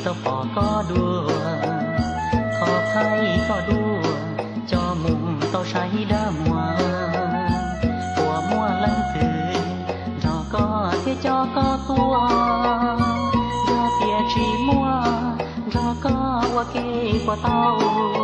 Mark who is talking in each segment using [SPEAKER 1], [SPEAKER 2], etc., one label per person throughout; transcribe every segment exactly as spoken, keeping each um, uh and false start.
[SPEAKER 1] tao phò có đua khó hay có đua cho mùng tao say đã mùa của mùa lăng từ cho có thế cho có tua cho tia chỉ mua cho có qua kê qua tao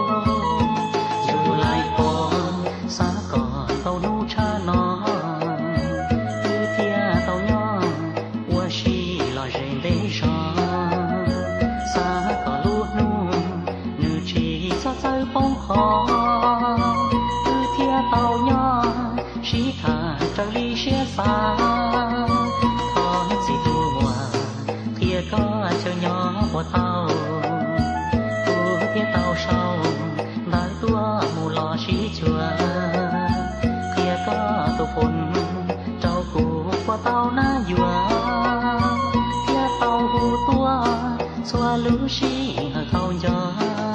[SPEAKER 1] dù lại còn xa còn tao nu cha nó cứ tia tao nhỏ qua xì lo rèn để cho xa có lúa nu nữ chỉ cho chơi bóng khó cứ tia tao nhỏ xí thả trở đi xe xa có gì tu mùa tia có chờ nhỏ của tao tu tia tao sau đã tua mù lò xí chùa tia có tu phun trâu cụ của tao na dùa tia tao hù tua xóa lũ xí thao gió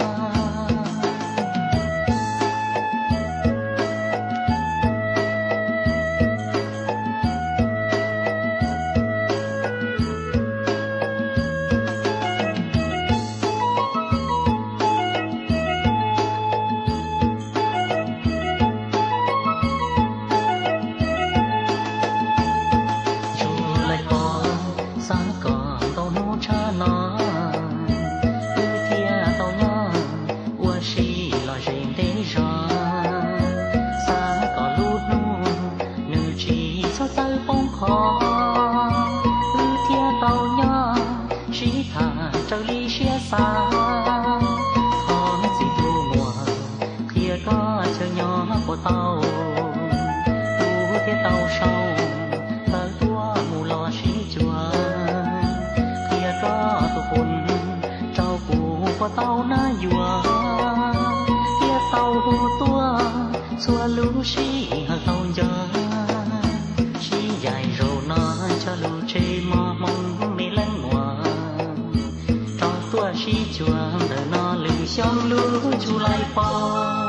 [SPEAKER 1] sáng còn tao nô cha nó cứ thia tao nhỏ ua xì lo rèn để cho sáng còn lút nu nữ chỉ cho tay bóng khó cứ thia tao nhỏ xí thả trở đi xe xa khó gì thu mùa thia có chờ nhỏ của tao tu thia tao sau tới tua mù lo xí chùa có tu phun trâu cụ của tao na dùa tia tao hù tua xua lũ xí hờ tao giờ xí dài rồi nó cho lũ chê mò mong mê lăng mùa trò tua xí chùa đời nó lưng xong lũ chú lại phò